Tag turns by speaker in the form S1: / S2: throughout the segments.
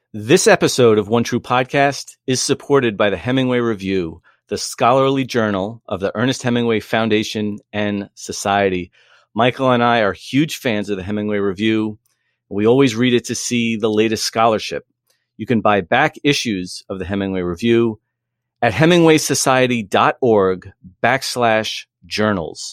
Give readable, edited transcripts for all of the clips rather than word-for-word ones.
S1: This episode of One True Podcast is supported by the Hemingway Review, the scholarly journal of the Ernest Hemingway Foundation and Society. Michael and I are huge fans of the Hemingway Review. We always read it to see the latest scholarship. You can buy back issues of the Hemingway Review at hemingwaysociety.org/journals.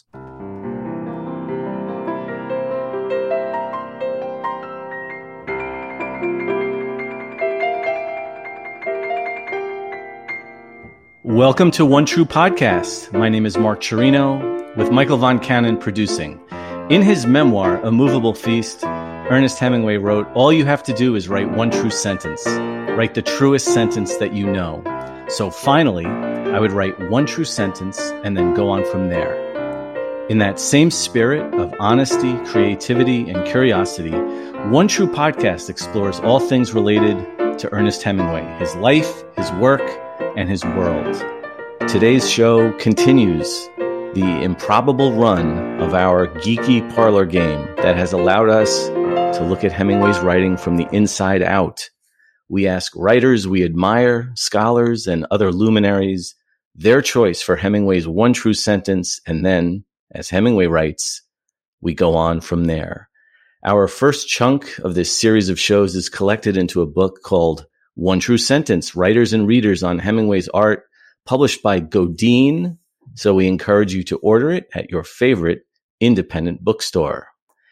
S1: Welcome to One True Podcast. My name is Mark Chirino, with Michael Von Cannon producing. In his memoir, A Movable Feast, Ernest Hemingway wrote, "All you have to do is write one true sentence. Write the truest sentence that you know. So finally, I would write one true sentence and then go on from there." In that same spirit of honesty, creativity, and curiosity, One True Podcast explores all things related to Ernest Hemingway, his life, his work, and his world. Today's show continues the improbable run of our geeky parlor game that has allowed us to look at Hemingway's writing from the inside out. We ask writers we admire, scholars, and other luminaries their choice for Hemingway's one true sentence, and then, as Hemingway writes, we go on from there. Our first chunk of this series of shows is collected into a book called One True Sentence, Writers and Readers on Hemingway's Art, published by Godine. So we encourage you to order it at your favorite independent bookstore.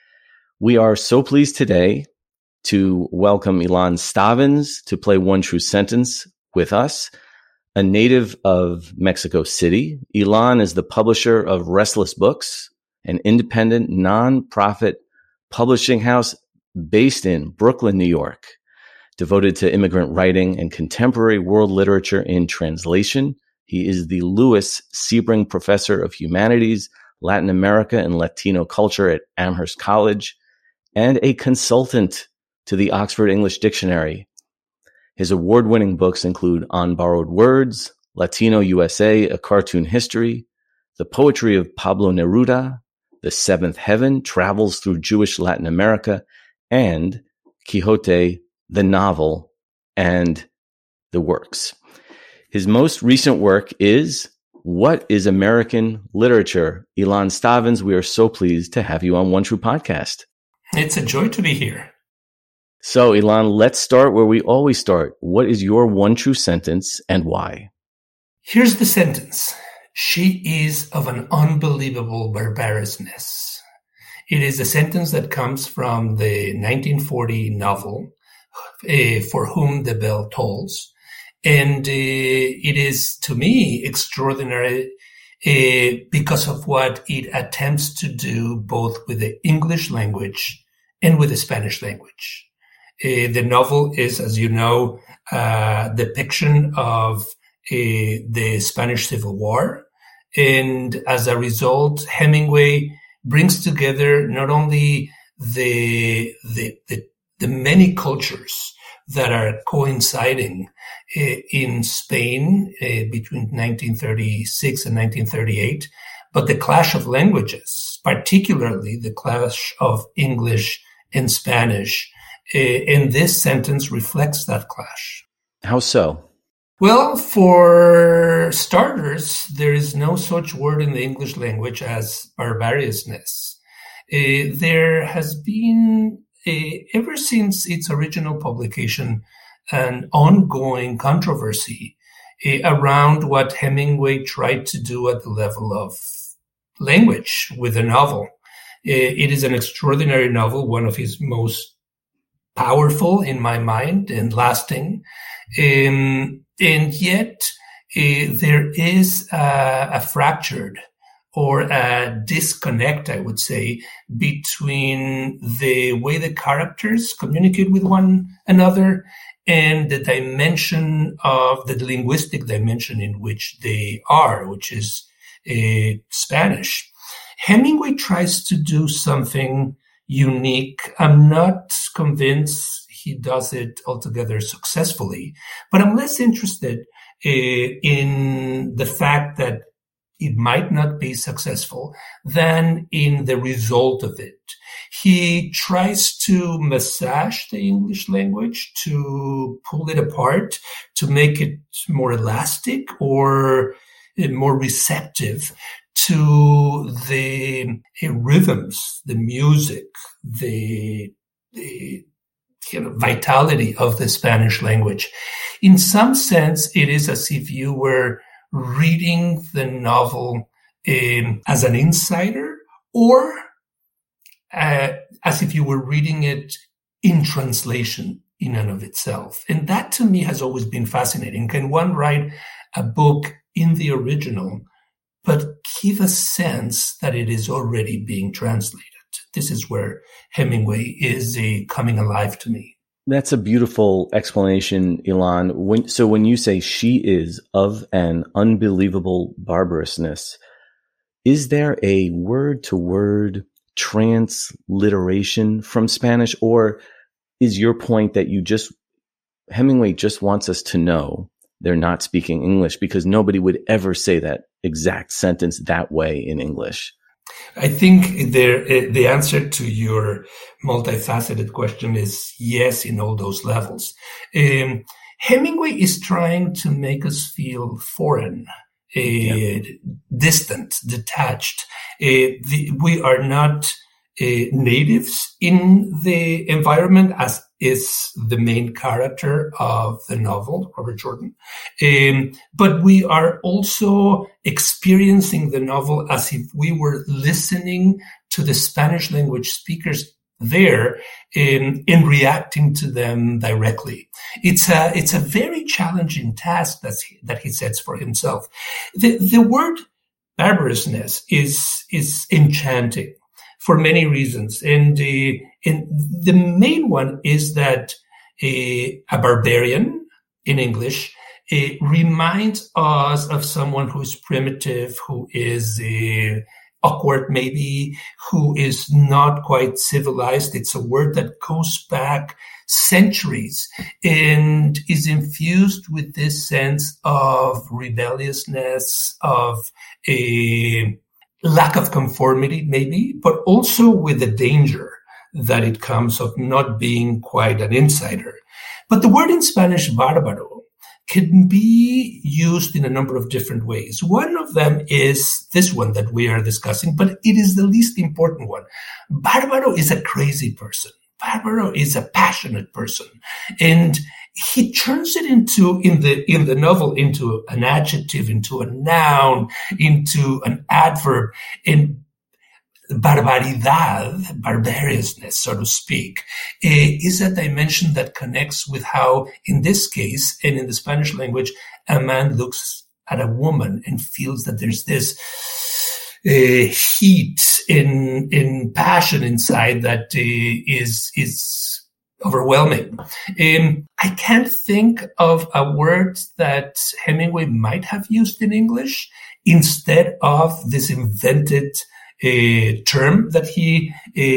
S1: We are so pleased today to welcome Ilan Stavans to play One True Sentence with us, a native of Mexico City. Ilan is the publisher of Restless Books, an independent nonprofit publishing house based in Brooklyn, New York, devoted to immigrant writing and contemporary world literature in translation. He is the Louis Sebring Professor of Humanities, Latin America, and Latino Culture at Amherst College, and a consultant to the Oxford English Dictionary. His award-winning books include On Borrowed Words, Latino USA, A Cartoon History, The Poetry of Pablo Neruda, The Seventh Heaven, Travels Through Jewish Latin America, and Quixote, the novel, and the works. His most recent work is What is American Literature? Ilan Stavans, we are so pleased to have you on One True Podcast.
S2: It's a joy to be here.
S1: So, Ilan, let's start where we always start. What is your one true sentence and why?
S2: Here's the sentence. She is of an unbelievable barbarousness. It is a sentence that comes from the 1940 novel, For Whom the Bell Tolls. And it is, to me, extraordinary because of what it attempts to do both with the English language and with the Spanish language. The novel is, as you know, a depiction of the Spanish Civil War. And as a result, Hemingway brings together not only the many cultures that are coinciding in Spain between 1936 and 1938, but the clash of languages, particularly the clash of English and Spanish. And this sentence reflects that clash.
S1: How so?
S2: Well, for starters, there is no such word in the English language as barbarousness. There has been, ever since its original publication, an ongoing controversy around what Hemingway tried to do at the level of language with the novel. It is an extraordinary novel, one of his most powerful in my mind and lasting. And yet there is a fractured or a disconnect, I would say, between the way the characters communicate with one another and the dimension of the linguistic dimension in which they are, which is Spanish. Hemingway tries to do something unique. I'm not convinced he does it altogether successfully, but I'm less interested in the fact that it might not be successful than in the result of it. He tries to massage the English language, to pull it apart, to make it more elastic or more receptive to the rhythms, the music, the vitality of the Spanish language. In some sense, it is as if you were reading the novel as an insider, or as if you were reading it in translation in and of itself. And that to me has always been fascinating. Can one write a book in the original, but give a sense that it is already being translated? This is where Hemingway is coming alive to me.
S1: That's a beautiful explanation, Ilan. When you say she is of an unbelievable barbarousness, is there a word-to-word transliteration from Spanish, or is your point that Hemingway just wants us to know they're not speaking English, because nobody would ever say that exact sentence that way in English?
S2: I think the answer to your multifaceted question is yes in all those levels. Hemingway is trying to make us feel foreign, distant, detached. We are not natives in the environment, as is the main character of the novel, Robert Jordan. But we are also experiencing the novel as if we were listening to the Spanish language speakers there in reacting to them directly. It's a very challenging task that he sets for himself. The word barbarousness is enchanting for many reasons. And the main one is that a barbarian in English reminds us of someone who is primitive, who is awkward maybe, who is not quite civilized. It's a word that goes back centuries and is infused with this sense of rebelliousness, of a lack of conformity maybe, but also with the danger that it comes of not being quite an insider. But the word in Spanish, bárbaro, can be used in a number of different ways. One of them is this one that we are discussing, but it is the least important one. Bárbaro is a crazy person. Bárbaro is a passionate person. And he turns it into, in the novel, into an adjective, into a noun, into an adverb, in barbaridad, barbariousness, so to speak, is a dimension that connects with how, in this case, and in the Spanish language, a man looks at a woman and feels that there's this heat in passion inside that is overwhelming. I can't think of a word that Hemingway might have used in English instead of this invented term that he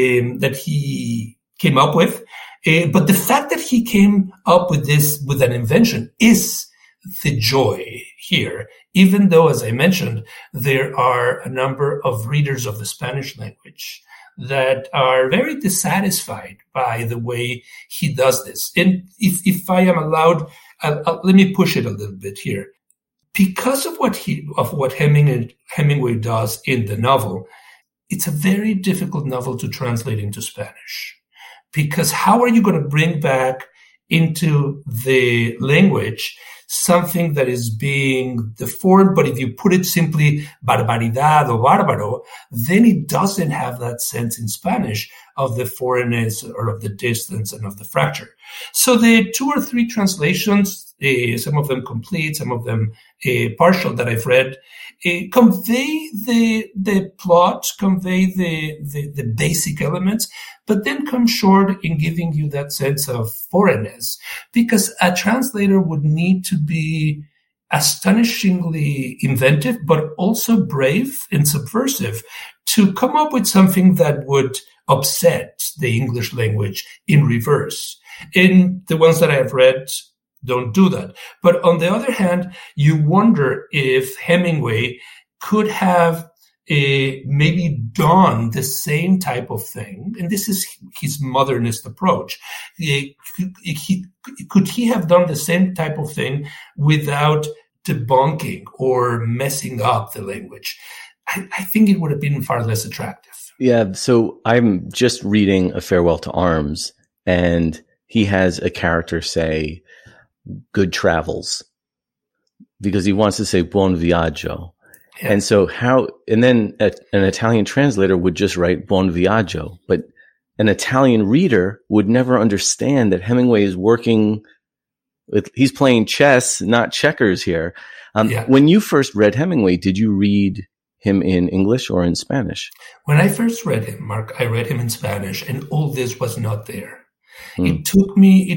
S2: came up with. But the fact that he came up with this, with an invention, is the joy here, even though, as I mentioned, there are a number of readers of the Spanish language that are very dissatisfied by the way he does this. And if I am allowed, let me push it a little bit here. Because of what Hemingway does in the novel, it's a very difficult novel to translate into Spanish. Because how are you going to bring back into the language something that is being deformed? But if you put it simply barbaridad or bárbaro, then it doesn't have that sense in Spanish of the foreignness or of the distance and of the fracture. So the 2 or 3 translations, some of them complete, some of them partial, that I've read, convey the plot, convey the basic elements, but then come short in giving you that sense of foreignness, because a translator would need to be astonishingly inventive, but also brave and subversive to come up with something that would upset the English language in reverse. And the ones that I have read don't do that. But on the other hand, you wonder if Hemingway could have maybe done the same type of thing, and this is his modernist approach. Could he have done the same type of thing without debunking or messing up the language? I think it would have been far less attractive.
S1: Yeah, so I'm just reading A Farewell to Arms, and he has a character say, good travels, because he wants to say buon viaggio. Yeah. And so and then an Italian translator would just write buon viaggio, but an Italian reader would never understand that Hemingway is he's playing chess, not checkers here. When you first read Hemingway, did you read him in English or in Spanish?
S2: When I first read him, Mark, I read him in Spanish, and all this was not there. It took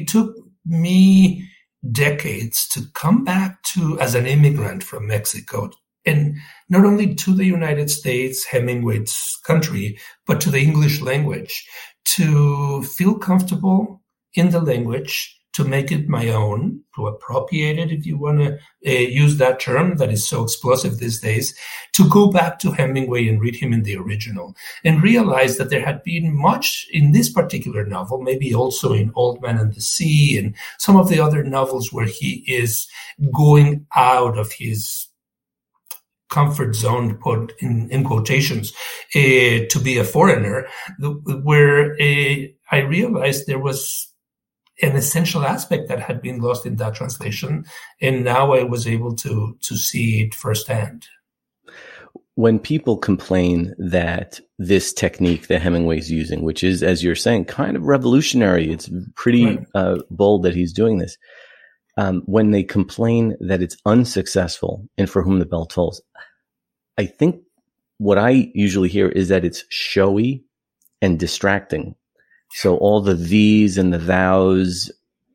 S2: me decades to come back to, as an immigrant from Mexico, and not only to the United States, Hemingway's country, but to the English language, to feel comfortable in the language, to make it my own, to appropriate it, if you want to use that term that is so explosive these days, to go back to Hemingway and read him in the original, and realize that there had been much in this particular novel, maybe also in Old Man and the Sea and some of the other novels where he is going out of his comfort zone, put in quotations, to be a foreigner, where I realized there was an essential aspect that had been lost in that translation, and now I was able to see it firsthand.
S1: When people complain that this technique that Hemingway's using, which is, as you're saying, kind of revolutionary, it's pretty bold that he's doing this, when they complain that it's unsuccessful in For Whom the Bell Tolls, I think what I usually hear is that it's showy and distracting. So all the these and the thous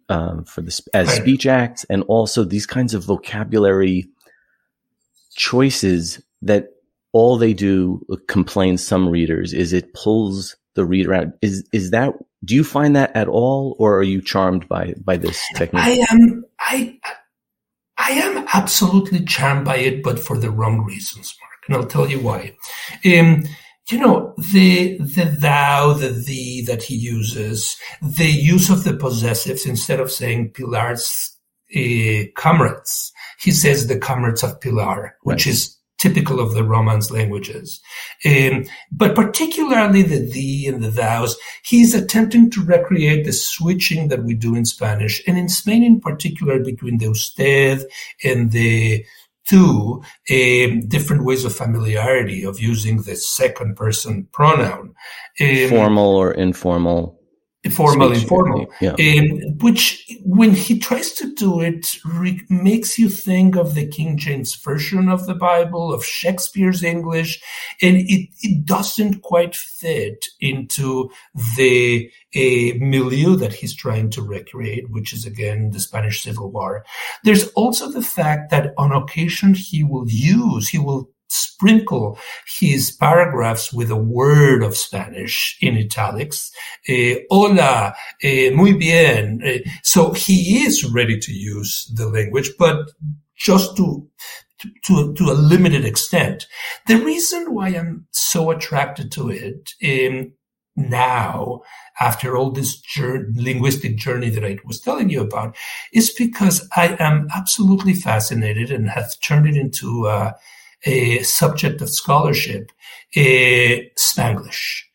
S1: as speech acts, and also these kinds of vocabulary choices that all they do, complain some readers, is it pulls the reader out. Is that, do you find that at all, or are you charmed by this technique?
S2: I am absolutely charmed by it, but for the wrong reasons, Mark, and I'll tell you why. The thou, the thee that he uses, the use of the possessives, instead of saying Pilar's comrades, he says the comrades of Pilar, which is typical of the Romance languages. But particularly the thee and the thous, he's attempting to recreate the switching that we do in Spanish, and in Spain in particular, between the usted and the tu, different ways of familiarity of using the second person pronoun.
S1: Formal or informal.
S2: Formal, informal. Yeah. Which, when he tries to do it, makes you think of the King James Version of the Bible, of Shakespeare's English, and it doesn't quite fit into the milieu that he's trying to recreate, which is, again, the Spanish Civil War. There's also the fact that on occasion he will sprinkle his paragraphs with a word of Spanish in italics. Hola, muy bien. So he is ready to use the language, but just to a limited extent. The reason why I'm so attracted to it now, after all this linguistic journey that I was telling you about, is because I am absolutely fascinated and have turned it into a subject of scholarship, Spanglish,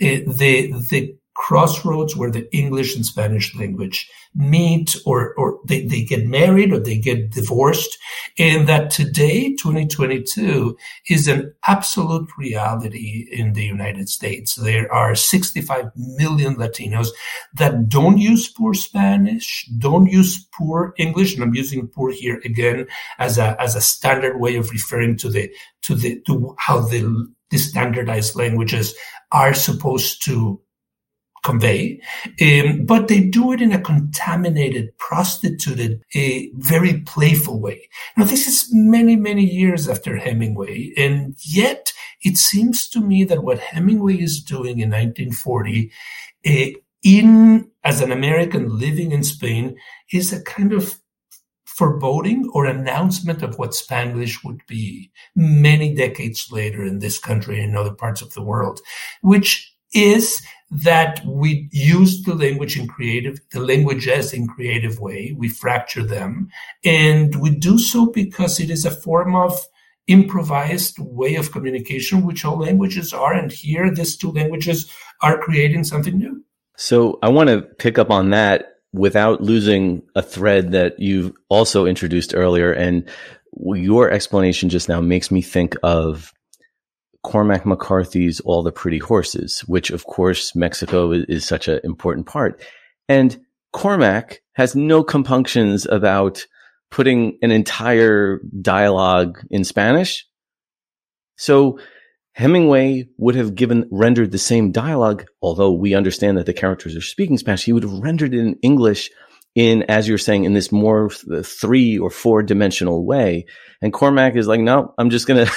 S2: the crossroads where the English and Spanish language meet, or they get married or they get divorced, and that today, 2022, is an absolute reality in the United States. There are 65 million Latinos that don't use poor Spanish, don't use poor English, and I'm using poor here again as a standard way of referring to how the standardized languages are supposed to convey, but they do it in a contaminated, prostituted, very playful way. Now, this is many, many years after Hemingway, and yet it seems to me that what Hemingway is doing in 1940, as an American living in Spain, is a kind of foreboding or announcement of what Spanglish would be many decades later in this country and in other parts of the world, which is that we use the languages in creative way. We fracture them, and we do so because it is a form of improvised way of communication, which all languages are. And here, these two languages are creating something new.
S1: So I want to pick up on that without losing a thread that you've also introduced earlier. And your explanation just now makes me think of Cormac McCarthy's All the Pretty Horses, which of course Mexico is such an important part. And Cormac has no compunctions about putting an entire dialogue in Spanish. So Hemingway would have rendered the same dialogue, although we understand that the characters are speaking Spanish. He would have rendered it in English as you're saying, in this more 3 or 4 dimensional way. And Cormac is like, no, I'm just gonna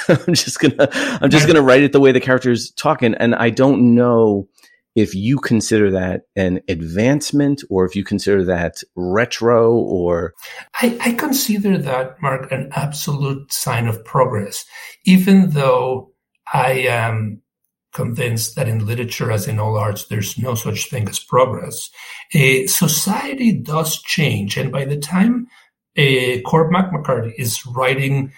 S1: write it the way the characters talk. And I don't know if you consider that an advancement or if you consider that retro or.
S2: I consider that, Mark, an absolute sign of progress, even though I am convinced that in literature, as in all arts, there's no such thing as progress. Society does change. And by the time Cormac McCarthy is writing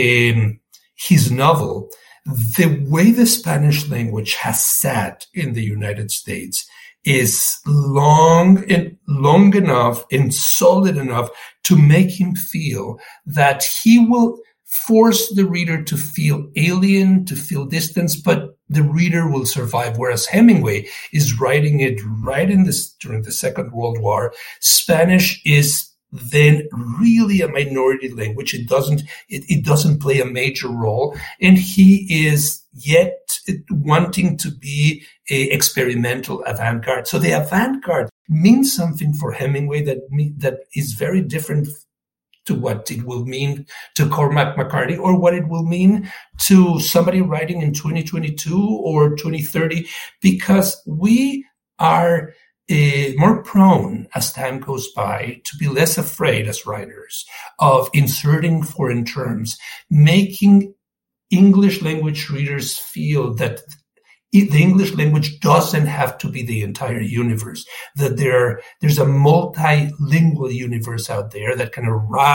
S2: his novel, the way the Spanish language has sat in the United States is long enough and solid enough to make him feel that he will force the reader to feel alien, to feel distance, but the reader will survive. Whereas Hemingway is writing it during the Second World War. Spanish is then really a minority language. It doesn't play a major role, and he is yet wanting to be a experimental avant-garde. So the avant-garde means something for Hemingway that is very different to what it will mean to Cormac McCarthy, or what it will mean to somebody writing in 2022 or 2030, because we are more prone as time goes by to be less afraid as writers of inserting foreign terms, making English language readers feel that the English language doesn't have to be the entire universe, that there's a multilingual universe out there that can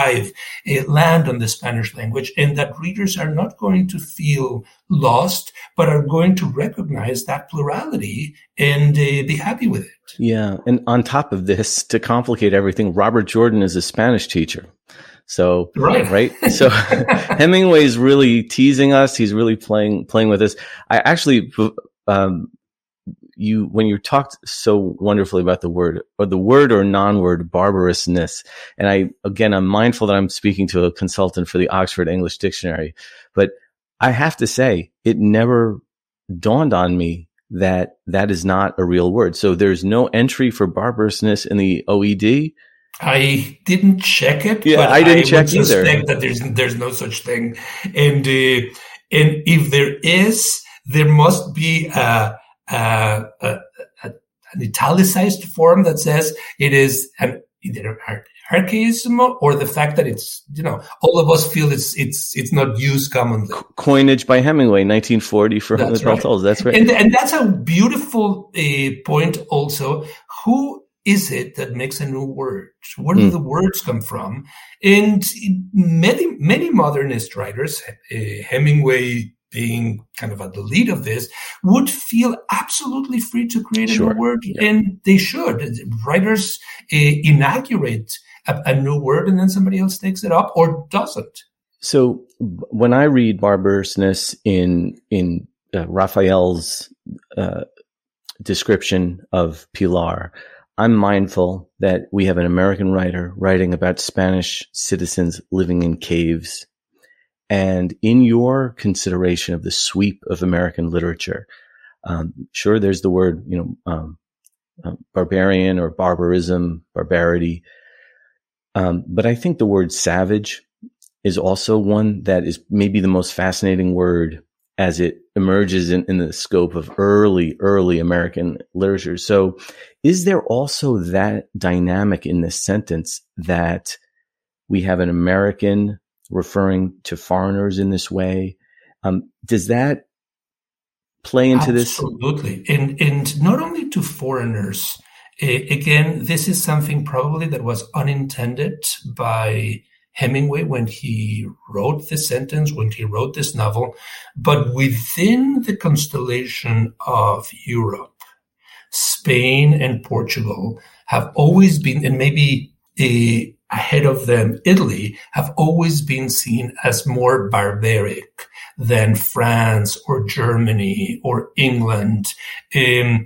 S2: land on the Spanish language, and that readers are not going to feel lost, but are going to recognize that plurality and be happy with it.
S1: Yeah. And on top of this, to complicate everything, Robert Jordan is a Spanish teacher. So, right. So Hemingway's really teasing us. He's really playing with us. I actually, when you talked so wonderfully about the word or non-word barbarousness. And I'm mindful that I'm speaking to a consultant for the Oxford English Dictionary, but I have to say it never dawned on me that is not a real word. So there's no entry for barbarousness in the OED.
S2: I didn't check it.
S1: Yeah,
S2: but
S1: I didn't check either.
S2: Suspect that there's no such thing, and if there is, there must be an italicized form that says it is either archaism or the fact that it's, all of us feel it's not used commonly.
S1: Coinage by Hemingway, 1940 for That's right. Tolls. That's right.
S2: And that's a beautiful point also. Who is it that makes a new word? Where do the words come from? And many modernist writers, Hemingway being kind of at the lead of this, would feel absolutely free to create a new word, and they should. Writers inaugurate a new word, and then somebody else takes it up or doesn't.
S1: So when I read barbarousness in Raphael's description of Pilar, I'm mindful that we have an American writer writing about Spanish citizens living in caves. And in your consideration of the sweep of American literature, sure, there's the word, barbarian or barbarism, barbarity. But I think the word savage is also one that is maybe the most fascinating word as it emerges in the scope of early American literature. So is there also that dynamic in this sentence that we have an American referring to foreigners in this way. Does that play into this?
S2: Absolutely. And not only to foreigners. Again, this is something probably that was unintended by Hemingway when he wrote this sentence, when he wrote this novel. But within the constellation of Europe, Spain and Portugal have always been, and maybe ahead of them, Italy, have always been seen as more barbaric than France or Germany or England. And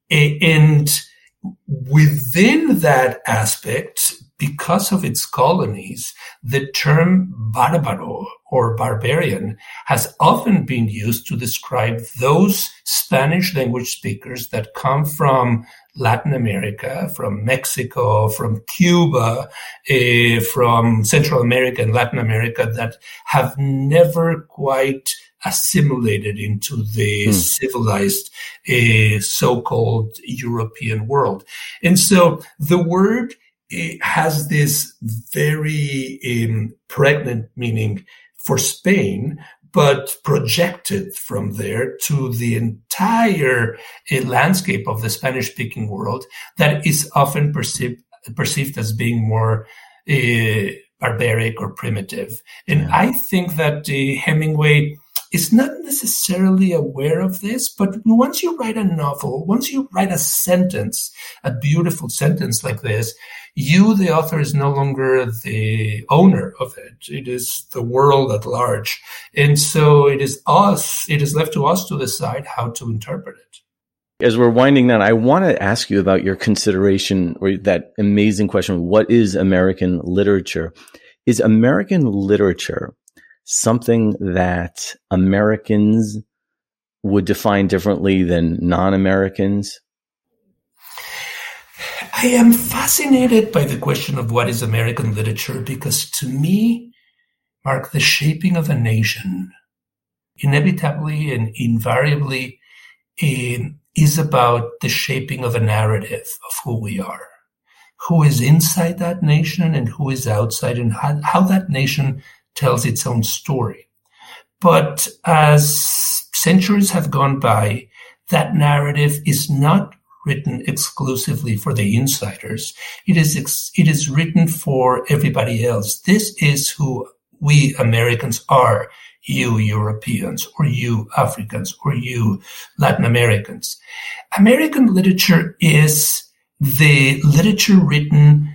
S2: within that aspect, because of its colonies, the term bárbaro or barbarian has often been used to describe those Spanish language speakers that come from Latin America, from Mexico, from Cuba, from Central America and Latin America that have never quite assimilated into the civilized so-called European world. And so the word has this very pregnant meaning for Spain, but projected from there to the entire landscape of the Spanish-speaking world that is often perceived as being more barbaric or primitive. And I think that Hemingway is not necessarily aware of this, but once you write a novel, once you write a sentence, a beautiful sentence like this, you, the author, is no longer the owner of it. It is the world at large. And so it is left to us to decide how to interpret it.
S1: As we're winding down, I want to ask you about your consideration or that amazing question, what is American literature? Is American literature something that Americans would define differently than non-Americans?
S2: I am fascinated by the question of what is American literature, because to me, Mark, the shaping of a nation inevitably and invariably is about the shaping of a narrative of who we are, who is inside that nation and who is outside, and how that nation tells its own story. But as centuries have gone by, that narrative is not written exclusively for the insiders. It is written for everybody else. This is who we Americans are, you Europeans, or you Africans, or you Latin Americans. American literature is the literature written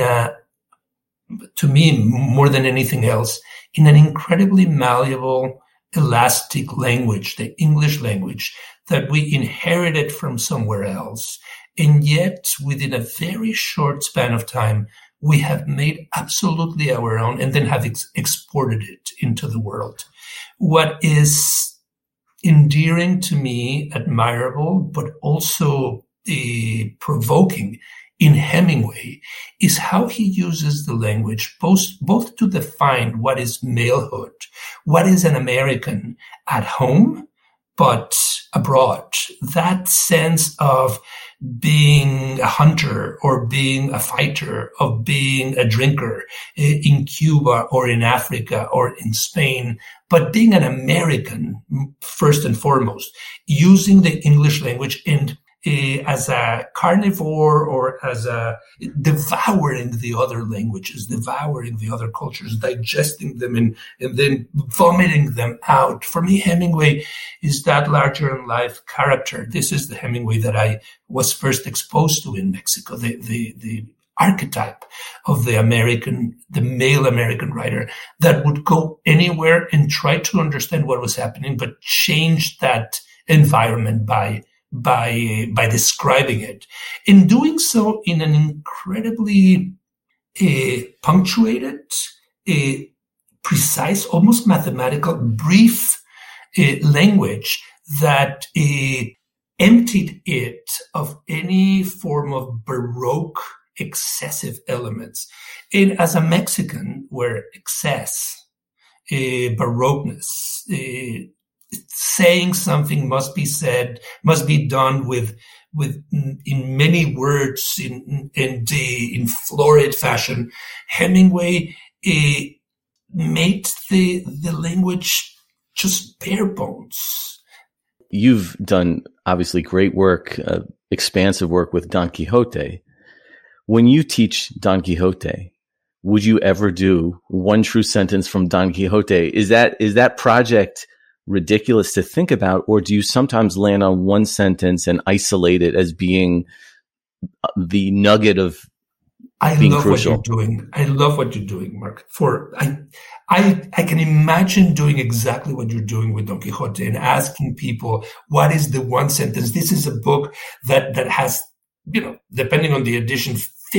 S2: to me, more than anything else, in an incredibly malleable, elastic language, the English language, that we inherited from somewhere else. And yet, within a very short span of time, we have made absolutely our own and then have exported it into the world. What is endearing to me, admirable, but also provoking in Hemingway is how he uses the language both to define what is malehood, what is an American at home, but abroad. That sense of being a hunter or being a fighter, of being a drinker in Cuba or in Africa or in Spain, but being an American first and foremost, using the English language and as a carnivore or as a devouring the other languages, devouring the other cultures, digesting them and then vomiting them out. For me, Hemingway is that larger than life character. This is the Hemingway that I was first exposed to in Mexico, the archetype of the male American writer that would go anywhere and try to understand what was happening, but change that environment by describing it. In doing so in an incredibly punctuated, precise, almost mathematical, brief language that emptied it of any form of Baroque excessive elements. And as a Mexican, where excess, Baroqueness, saying something must be said, must be done with in many words, in florid fashion. Hemingway made the language just bare bones.
S1: You've done obviously great work, expansive work with Don Quixote. When you teach Don Quixote, would you ever do one true sentence from Don Quixote? Is that project ridiculous to think about, or do you sometimes land on one sentence and isolate it as being the nugget of being crucial?
S2: I love what you're doing, Mark. I can imagine doing exactly what you're doing with Don Quixote and asking people, what is the one sentence? This is a book that has, depending on the edition,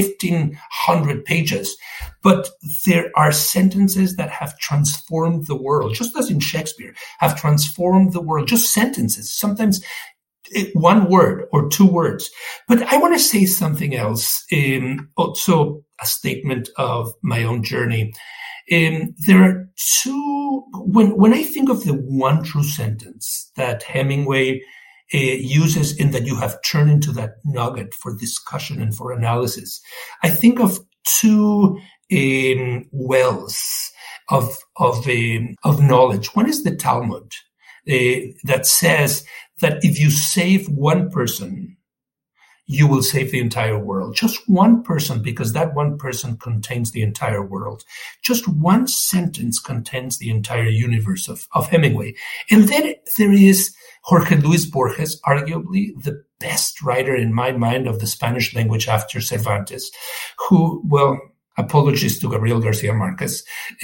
S2: 1,500 pages. But there are sentences that have transformed the world, just as in Shakespeare, have transformed the world. Just sentences, sometimes one word or two words. But I want to say something else, also a statement of my own journey. There are two, when I think of the one true sentence that Hemingway uses and that you have turned into that nugget for discussion and for analysis, I think of two wells of knowledge. One is the Talmud that says that if you save one person, you will save the entire world. Just one person, because that one person contains the entire world. Just one sentence contains the entire universe of Hemingway. And then there is Jorge Luis Borges, arguably the best writer in my mind of the Spanish language after Cervantes, who, well, apologies to Gabriel Garcia Marquez,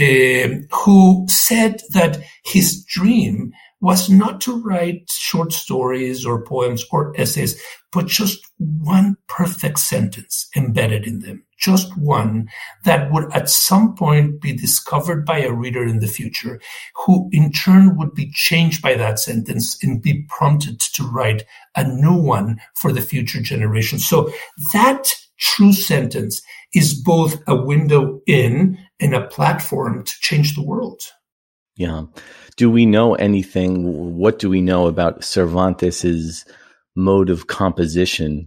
S2: who said that his dream was not to write short stories or poems or essays, but just one perfect sentence embedded in them. Just one that would at some point be discovered by a reader in the future, who in turn would be changed by that sentence and be prompted to write a new one for the future generation. So that true sentence is both a window in and a platform to change the world.
S1: Yeah. Do we know anything? What do we know about Cervantes's mode of composition?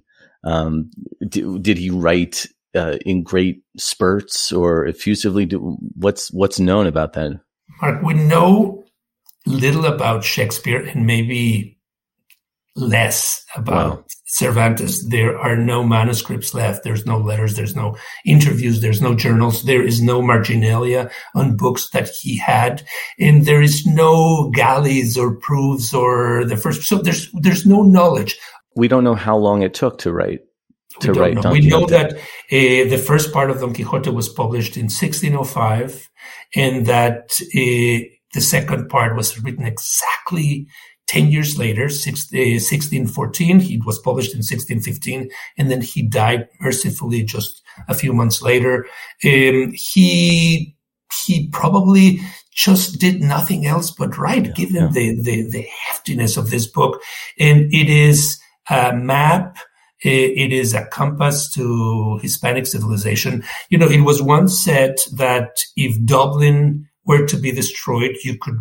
S1: Did he write in great spurts or effusively? What's known about that?
S2: Mark, we know little about Shakespeare and maybe less about Cervantes. There are no manuscripts left. There's no letters. There's no interviews. There's no journals. There is no marginalia on books that he had. And there is no galleys or proofs or the first. So there's no knowledge.
S1: We don't know how long it took to write. Don Quixote.
S2: We know that the first part of Don Quixote was published in 1605 and that the second part was written exactly 10 years later, 1614, he was published in 1615, and then he died mercifully just a few months later. He probably just did nothing else but write, given the heftiness of this book. And it is a map. It is a compass to Hispanic civilization. It was once said that if Dublin were to be destroyed, you could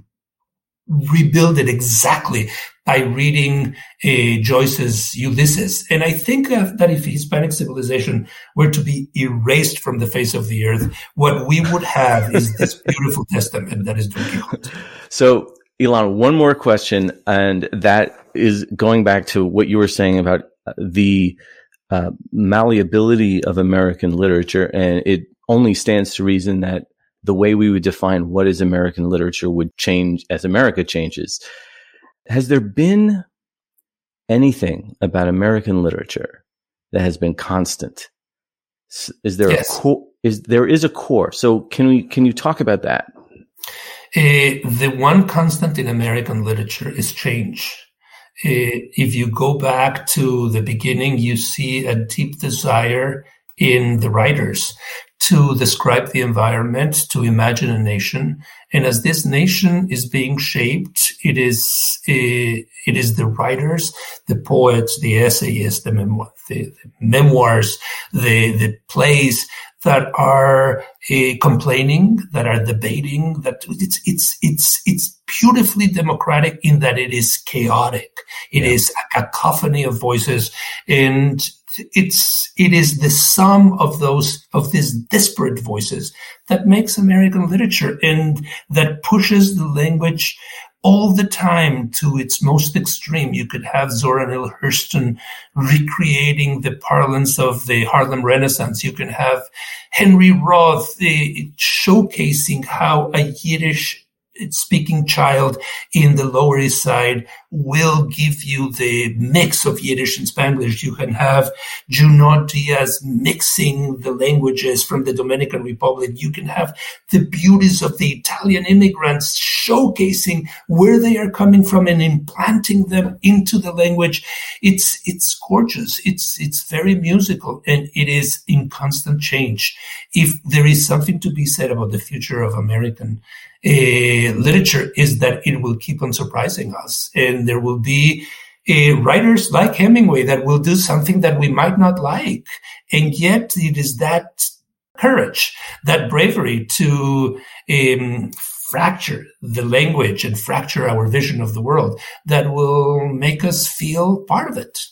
S2: rebuild it exactly by reading Joyce's Ulysses. And I think that if Hispanic civilization were to be erased from the face of the earth, what we would have is this beautiful testament that is Don Quixote.
S1: So, Ilan, one more question, and that is going back to what you were saying about the malleability of American literature, and it only stands to reason that the way we would define what is American literature would change as America changes. Has there been anything about American literature that has been constant? Is there a core? There is a core. So can you talk about that?
S2: The one constant in American literature is change. If you go back to the beginning, you see a deep desire in the writers to describe the environment, to imagine a nation. And as this nation is being shaped, it is the writers, the poets, the essayists, the memoirs, the plays that are complaining, that are debating, that it's beautifully democratic in that it is chaotic. It is a cacophony of voices. And it is the sum of these disparate voices that makes American literature, and that pushes the language all the time to its most extreme. You could have Zora Neale Hurston recreating the parlance of the Harlem Renaissance. You can have Henry Roth showcasing how a Yiddish speaking child in the Lower East Side will give you the mix of Yiddish and Spanglish. You can have Junot Diaz mixing the languages from the Dominican Republic. You can have the beauties of the Italian immigrants showcasing where they are coming from and implanting them into the language. It's gorgeous. It's very musical, and it is in constant change. If there is something to be said about the future of American literature, is that it will keep on surprising us, and there will be writers like Hemingway that will do something that we might not like, and yet it is that courage, that bravery to fracture the language and fracture our vision of the world that will make us feel part of it.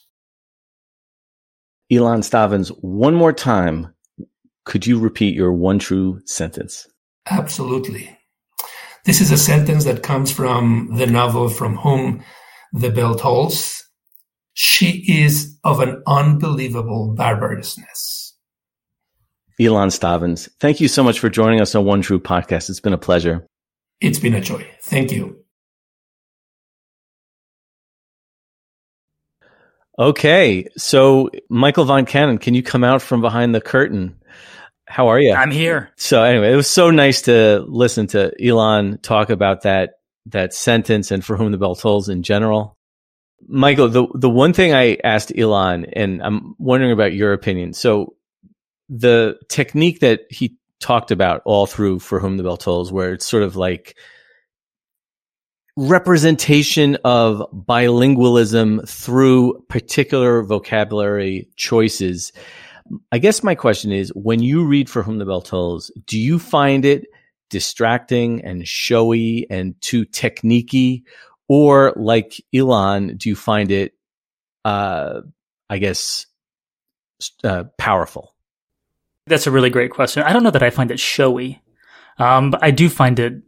S1: Ilan Stavans, one more time, could you repeat your one true sentence?
S2: Absolutely. This is a sentence that comes from the novel From Whom the Bell Tolls. She is of an unbelievable barbarousness.
S1: Ilan Stavans, thank you so much for joining us on One True Podcast. It's been a pleasure.
S2: It's been a joy. Thank you.
S1: Okay, so Michael Von Cannon, can you come out from behind the curtain? How are you?
S3: I'm here.
S1: So anyway, it was so nice to listen to Ilan talk about that sentence and For Whom the Bell Tolls in general. Michael, the one thing I asked Ilan, and I'm wondering about your opinion. So the technique that he talked about all through For Whom the Bell Tolls, where it's sort of like representation of bilingualism through particular vocabulary choices. I guess my question is, when you read For Whom the Bell Tolls, do you find it distracting and showy and too techniquey? Or like Ilan, do you find it, powerful?
S3: That's a really great question. I don't know that I find it showy, but I do find it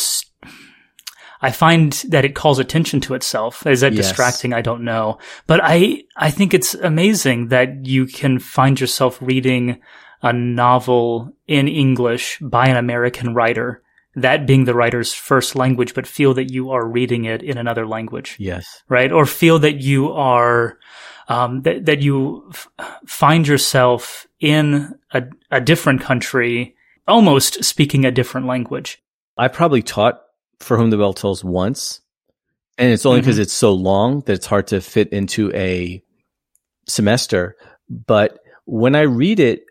S3: I find that it calls attention to itself. Is that distracting? I don't know. But I think it's amazing that you can find yourself reading a novel in English by an American writer, that being the writer's first language, but feel that you are reading it in another language.
S1: Yes.
S3: Right? Or feel that you are, that you find yourself in a different country, almost speaking a different language.
S1: I probably taught For Whom the Bell Tolls once, and it's only because it's so long that it's hard to fit into a semester. But when I read it,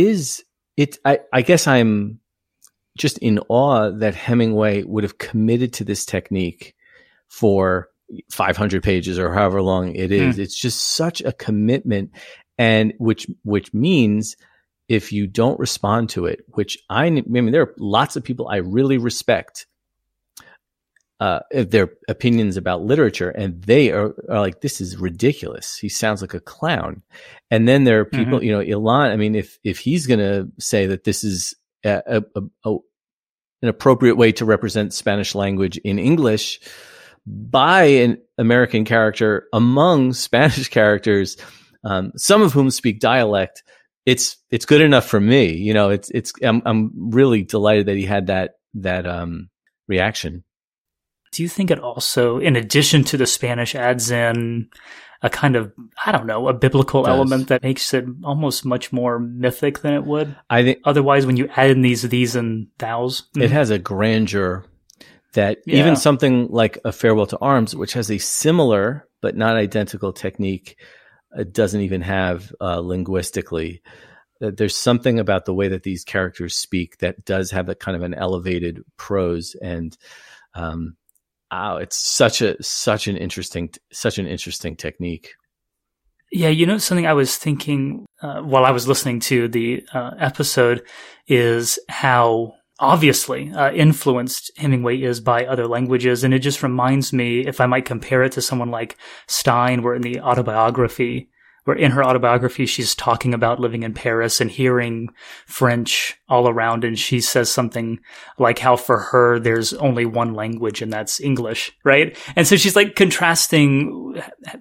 S1: I guess I'm just in awe that Hemingway would have committed to this technique for 500 pages or however long it is. It's just such a commitment, and which means if you don't respond to it, which I mean, there are lots of people I really respect, their opinions about literature, and they are like, this is ridiculous. He sounds like a clown. And then there are people, Ilan, I mean, if he's going to say that this is an appropriate way to represent Spanish language in English by an American character among Spanish characters, some of whom speak dialect, it's good enough for me. I'm really delighted that he had that reaction.
S3: Do you think it also, in addition to the Spanish, adds in a kind of, a biblical element that makes it almost much more mythic than it would?
S1: I think
S3: otherwise, when you add in these and thous,
S1: it has a grandeur that even something like A Farewell to Arms, which has a similar but not identical technique, doesn't even have linguistically. There's something about the way that these characters speak that does have a kind of an elevated prose, and it's such an interesting technique.
S3: Yeah, something I was thinking while I was listening to the episode is how obviously influenced Hemingway is by other languages, and it just reminds me, if I might compare it to someone like Stein, where in the autobiography, where in her autobiography, she's talking about living in Paris and hearing French all around. And she says something like how for her, there's only one language and that's English, right? And so she's like contrasting,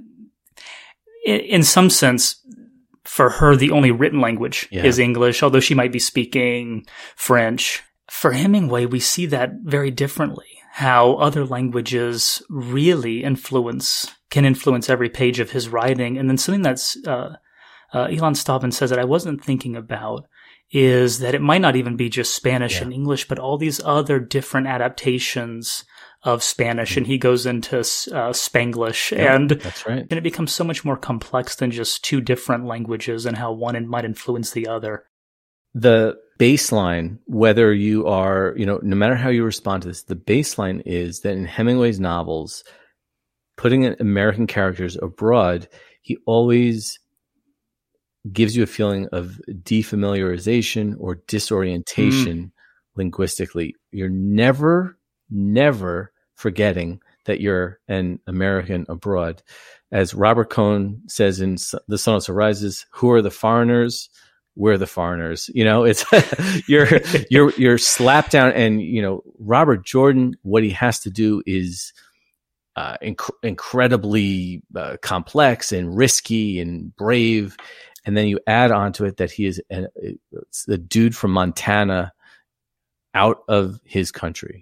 S3: in some sense, for her, the only written language is English, although she might be speaking French. For Hemingway, we see that very differently, how other languages really can influence every page of his writing. And then something that's Ilan Stavin says that I wasn't thinking about is that it might not even be just Spanish and English, but all these other different adaptations of Spanish. And he goes into Spanglish. And
S1: that's right.
S3: And it becomes so much more complex than just two different languages and how one might influence the other.
S1: The baseline, whether you are, no matter how you respond to this, the baseline is that in Hemingway's novels, putting American characters abroad, he always gives you a feeling of defamiliarization or disorientation linguistically. You're never forgetting that you're an American abroad. As Robert Cohn says in The Sun Also Rises, who are the foreigners? We're the foreigners. It's you're slapped down, and Robert Jordan, what he has to do is incredibly complex and risky and brave, and then you add onto it that he is a dude from Montana, out of his country.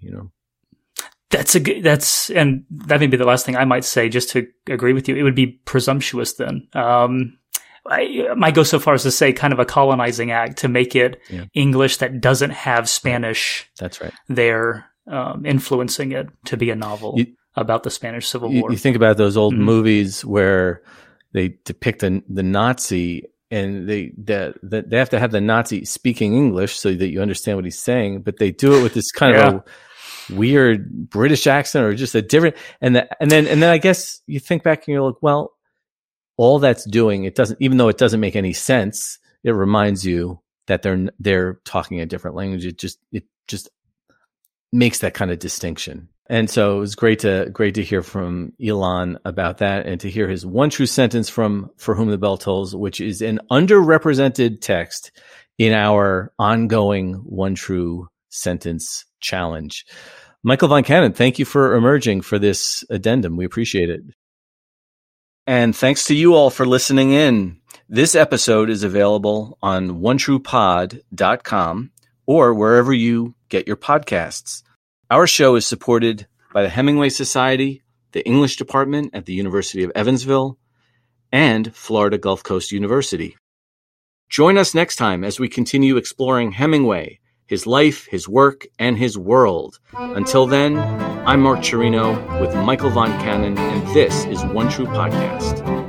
S3: And that may be the last thing I might say, just to agree with you. It would be presumptuous then. I might go so far as to say kind of a colonizing act to make it English that doesn't have Spanish.
S1: That's right.
S3: There, influencing it to be a novel about the Spanish Civil War.
S1: You think about those old movies where they depict the Nazi, and they have to have the Nazi speaking English so that you understand what he's saying, but they do it with this kind of a weird British accent or just a different. And then I guess you think back and you're like, well, all that's doing, it doesn't, even though it doesn't make any sense, it reminds you that they're talking a different language. It just makes that kind of distinction. And so it was great to hear from Ilan about that, and to hear his one true sentence from For Whom the Bell Tolls, which is an underrepresented text in our ongoing one true sentence challenge. Michael Von Cannon, thank you for emerging for this addendum. We appreciate it. And thanks to you all for listening in. This episode is available on onetruepod.com or wherever you get your podcasts. Our show is supported by the Hemingway Society, the English Department at the University of Evansville, and Florida Gulf Coast University. Join us next time as we continue exploring Hemingway, his life, his work, and his world. Until then, I'm Mark Chirino with Michael Von Cannon, and this is One True Podcast.